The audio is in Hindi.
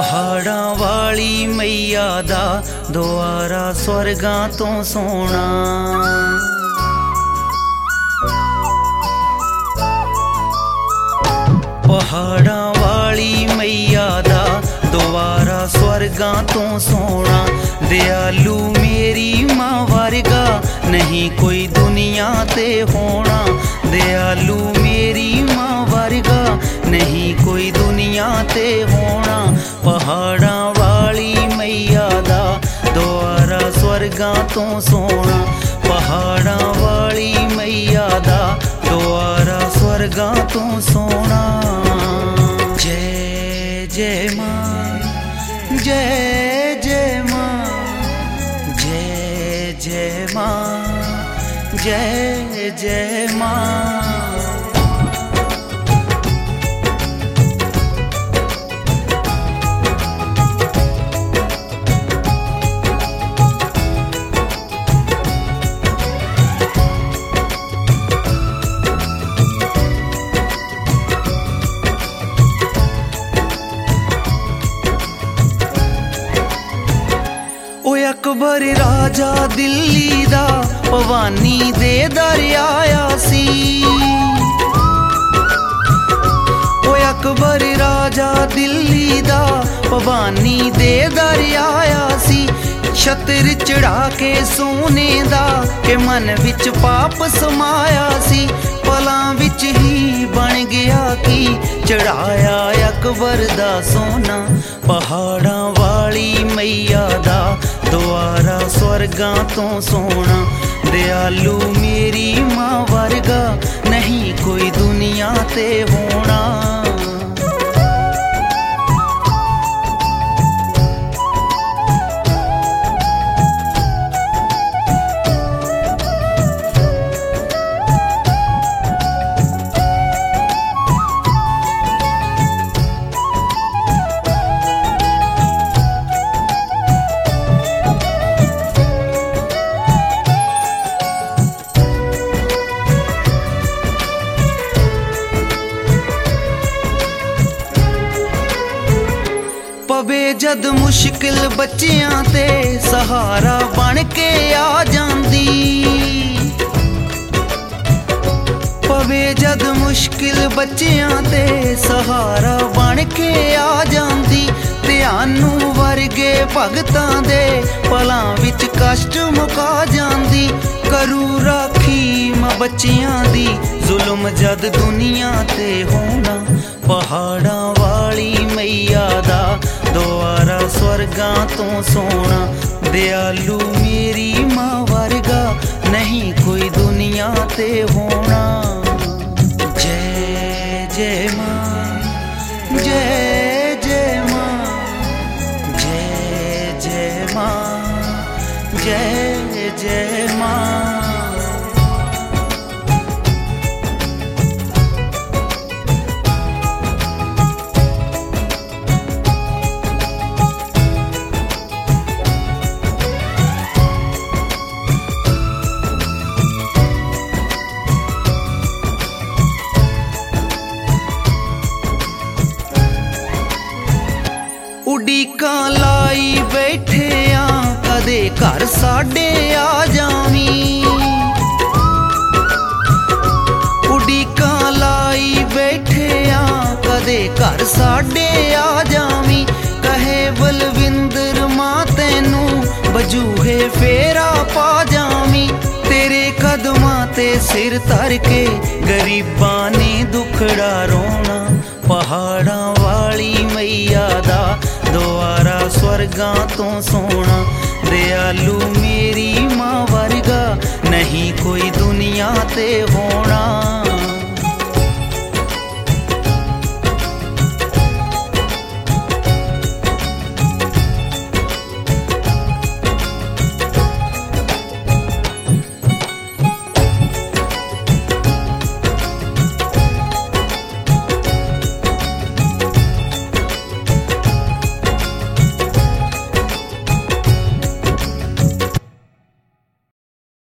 पहाड़ां वाली मैया दा दुआरा स्वर्गां तो सोना। पहाड़ां वाली मैया दा दुआरा स्वर्गां तो सोना। दयालु मेरी मां वर्गा नहीं कोई दुनिया ते होना। दयालु मेरी मां वर्गा नहीं कोई दुनिया ते होना। पहाड़ां वाली मैया दा दुआरा स्वर्गां तो सोना। पहाड़ां वाली मैया दा दुआरा स्वर्गां तो सोना। जय जय मां, जय जय मां, जय जय मां, जय जय मां। अकबर राजा दिल्ली दा भवानी दे दर आया सी। अकबर राजा दिल्ली दा भवानी दे दर आया सी। छतर चढ़ा के सोने दा के मन विच पाप समाया सी। पलां विच ही बन गया कि चढ़ाया अकबर दा सोना। पहाड़ां वाली मैया दा दुआरा स्वर्गां तो सोना। दयालु मेरी मां वर्गा नहीं कोई दुनिया ते होना। पवे जद मुश्किल बच्चियां ते सहारा बन के आ जांदी। पवे जद मुश्किल बच्चियां ते सहारा बन के आ जांदी। ध्यानू वर्गे भगतां दे पलां विच कष्ट मुका जांदी। करू राखी मां बच्चियां दी जुल्म जद दुनिया ते होना। पहाड़ां वाली मैया दा दुआरा स्वर्गां तो सोना। दयालु मेरी मां वर्गा नहीं कोई दुनिया ते होना। जय जय मां, जय जय मां, जय जय मां, जय जय मां। उड़ीकां लाई बैठे आ कदे घर साडे आ जावी। उड़ीकां लाई बैठे आ कदे घर साडे आ जावी। कहे बलविंदर मां तैनू बजूहे फेरा पा जावी। तेरे कदमां ते सिर धर के गरीबां ने दुखड़ा रोना। पहाड़ां वाली मैया दा दुआरा स्वर्गां तो सोना। दयालु मेरी मां वर्गा नहीं कोई दुनिया ते होना।